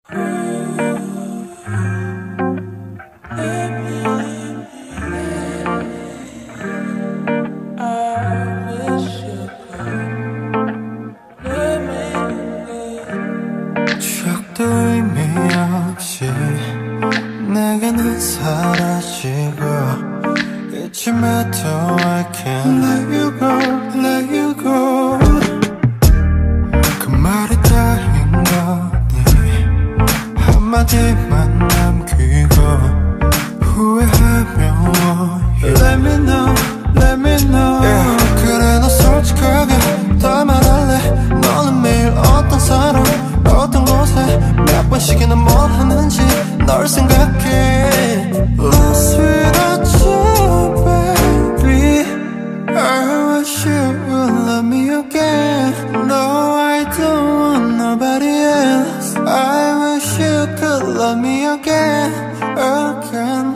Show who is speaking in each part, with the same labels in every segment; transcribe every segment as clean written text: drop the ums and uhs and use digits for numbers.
Speaker 1: 추억도 의미 없이 내게는 사라지고 잊지마도 I can't let you go, let you go. 그 말이 다인 거니 한마디만 남기고 후회하며 Let me know, let me know. 그래 너 솔직하게 다 말할래. 너는 매일 어떤 사람 어떤 곳에 몇 번씩이나 뭘 하는지 널 생각해. Lost without you baby. I wish you would love me again. No, I don't want nobody else. I wish you could love me again, again.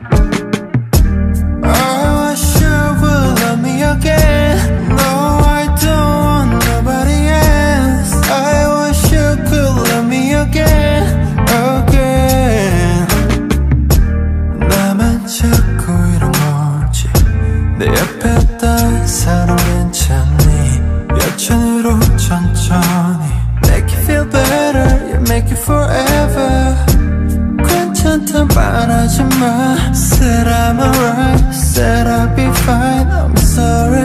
Speaker 1: I wish you would love me again. No, I don't want nobody else. I wish you could love me again, again. 나만 자꾸 이런 거지. 내 옆에 딴 사람 괜찮니? 여천으로 천천히 Make you feel better, you make it forever. 괜찮다 말하지 마. Said I'm alright, said I'll be fine. I'm sorry.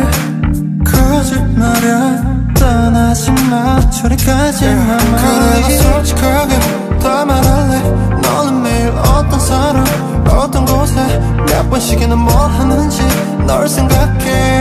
Speaker 1: 거짓말이야 떠나지 마. 저리 가지 마. 그래 너 솔직하게 다 말할래. 너는 매일 어떤 사람 어떤 곳에 몇 번씩이나 뭘 하는지 널 생각해.